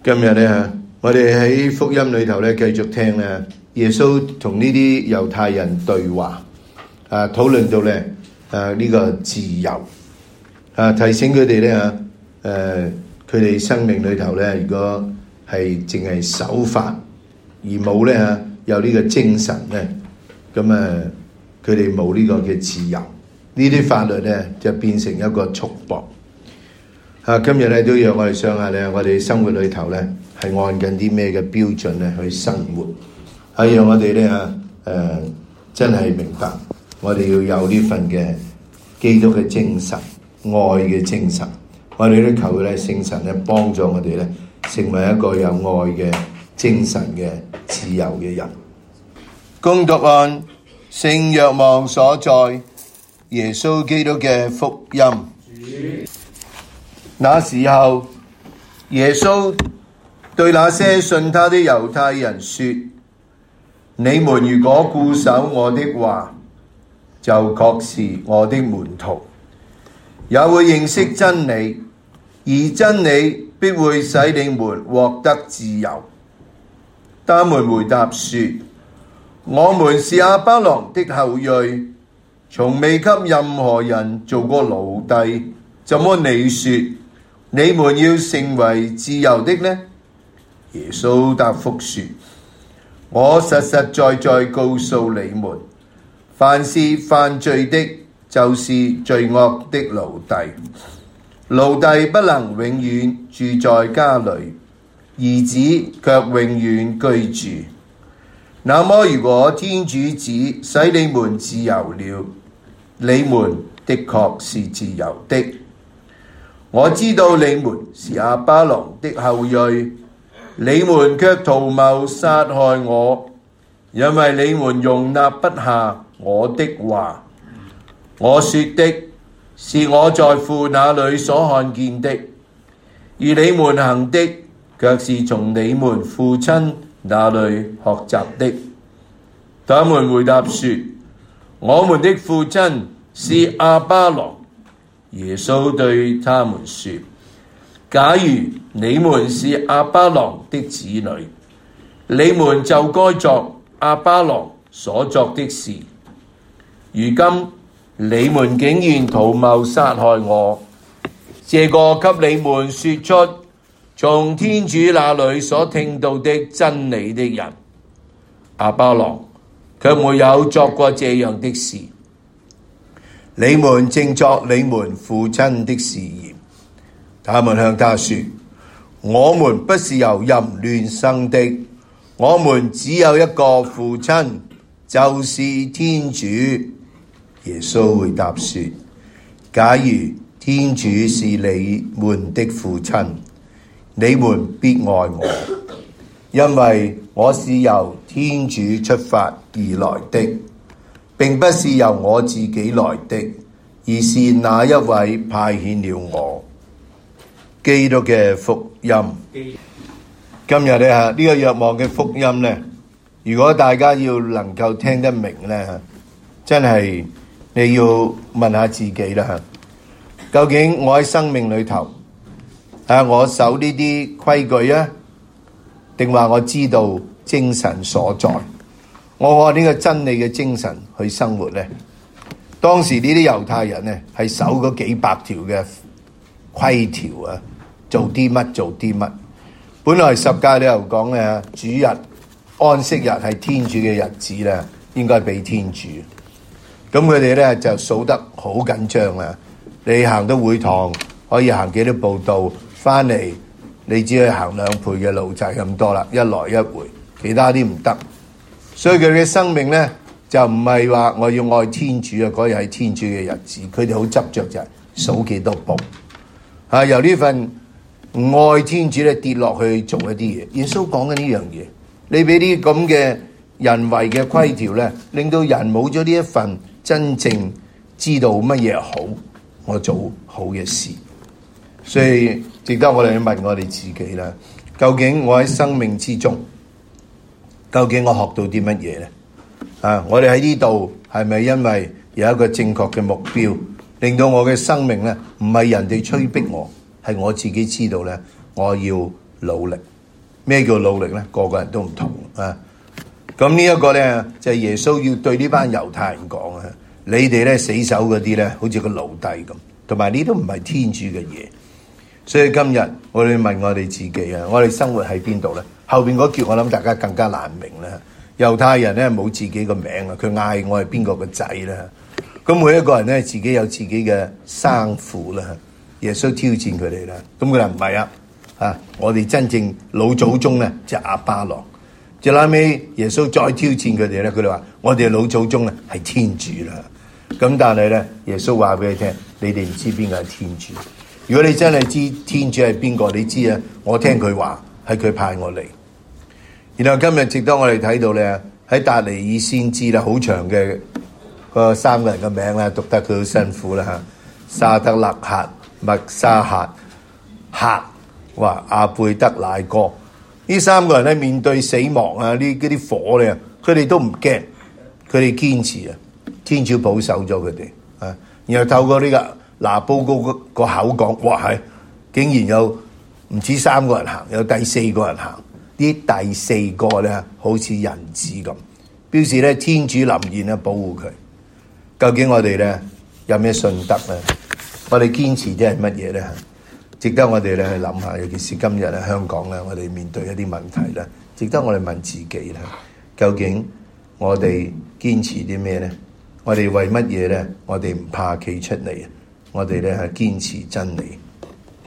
今日咧，我哋喺福音裏頭咧繼續聽咧，耶穌同呢啲猶太人對話，討論到咧呢個自由，提醒佢哋咧佢哋生命裏頭咧，如果係淨係守法而冇咧有呢個精神咧，咁佢哋冇呢個嘅自由，呢啲法律咧就變成一個束縛。今日咧都讓我哋想下咧，我哋生活裏頭咧係按緊啲咩嘅標準咧去生活，讓我哋咧真係明白，我哋要有呢份嘅基督嘅精神、愛嘅精神。我哋都求咧聖神咧幫助我哋咧成為一個有愛嘅精神嘅自由嘅人。恭讀按聖若望所載耶穌基督嘅福音。那時候，耶穌對那些信他的猶太人說：你們如果固守我的話，就確是我的門徒，也會認識真理，而真理必會使你們獲得自由。他們回答說：我們是亞巴郎的後裔，從未給任何人做過奴隸，怎麼你說你們要成為自由的呢？耶穌答覆說：我實實在在告訴你們，凡是犯罪的，就是罪惡的奴隸。奴隸不能永遠住在家裏，兒子卻永遠居住。那麼如果天主子使你們自由了，你們的確是自由的。我知道你們是亞巴郎的後裔，你們卻圖謀殺害我，因為你們容納不下我的話。我說的是我在父那裏所看見的，而你們行的卻是從你們父親那裏學習的。他們回答說：我們的父親是亞巴郎。耶穌對他們說：假如你們是亞巴郎的子女，你們就該作亞巴郎所作的事。如今你們竟然圖謀殺害我，這個給你們說出從天主那裏所聽到的真理的人，亞巴郎卻沒有作過這樣的事。你們正作你們父親的事業。他們向他說：我們不是由淫亂生的，我們只有一個父親，就是天主。耶穌回答說：假如天主是你們的父親，你們必愛我，因為我是由天主出發而來的，並不是由我自己來的，而是那一位派遣了我。基督嘅福音。今日呢個若望嘅福音呢，如果大家要能夠聽得明呢，真係你要問下自己啦，究竟我喺生命裏頭我守呢啲規矩啊，定話我知道精神所在？我按呢個真理嘅精神去生活呢？當時呢啲猶太人呢係守嗰幾百條嘅規條啊，做啲乜做啲乜。本來十誡裏頭講咧，主日安息日係天主嘅日子咧，應該俾天主。咁佢哋咧就數得好緊張啊！你行到會堂可以行幾多步道，翻嚟你只係行2倍嘅路，就係咁多啦，一來一回，其他啲唔得。所以佢哋嘅生命咧就唔係話我要愛天主啊，嗰日係天主嘅日子，佢哋好執着就係數幾多步由呢份唔愛天主咧跌落去做一啲嘢。耶穌講緊呢樣嘢，你俾啲咁嘅人為嘅規條咧，令到人冇咗呢一份真正知道乜嘢好，我做好嘅事。所以值得我哋去問我哋自己啦，究竟我喺生命之中，究竟我學到啲乜嘢咧？我哋喺呢度係咪因為有一個正確嘅目標，令到我嘅生命咧唔係人哋催逼我，係我自己知道咧，我要努力。 咩叫努力咧？個個人都唔同啊。咁呢一個咧就係耶穌要對呢班猶太人講啊，你哋咧死守嗰啲咧，好似個奴隸咁，同埋呢都唔係天主嘅嘢。所以今日我哋問我哋自己啊，我哋生活喺邊度咧？後邊嗰句我諗大家更加難明啦。猶太人咧冇自己個名啊，佢嗌我係邊個個仔啦。咁每一個人咧自己有自己嘅生父啦。耶穌挑戰佢哋啦，咁佢話唔係啊，我哋真正老祖宗咧就係亞巴郎。最後尾耶穌再挑戰佢哋咧，佢哋話我哋老祖宗咧係天主啦。咁但係咧，耶穌話俾你聽，你哋唔知邊個係天主。如果你真係知天主係邊個，你知啊，我聽佢話係佢派我嚟。然後今日值得我哋睇到咧，喺達尼爾先知啦，好長嘅個三個人嘅名啦，讀得佢好辛苦啦嚇。沙德勒客、默沙客、阿貝德乃哥，呢三個人咧面對死亡啊，呢啲火咧，佢哋都唔驚，佢哋堅持啊，天主保守咗佢哋啊。然後透過呢個拿報告個口講，哇係，竟然有唔止三個人行，有第四個人行。呢第四個咧，好似人子咁，表示咧天主臨現咧保護佢。究竟我哋咧有咩信德咧？我哋堅持啲係乜嘢咧？值得我哋咧去諗下。尤其是今日咧香港咧，我哋面對一啲問題咧，值得我哋問自己咧：究竟我哋堅持啲咩咧？我哋為乜嘢咧？我哋唔怕企出嚟，我哋咧係堅持真理。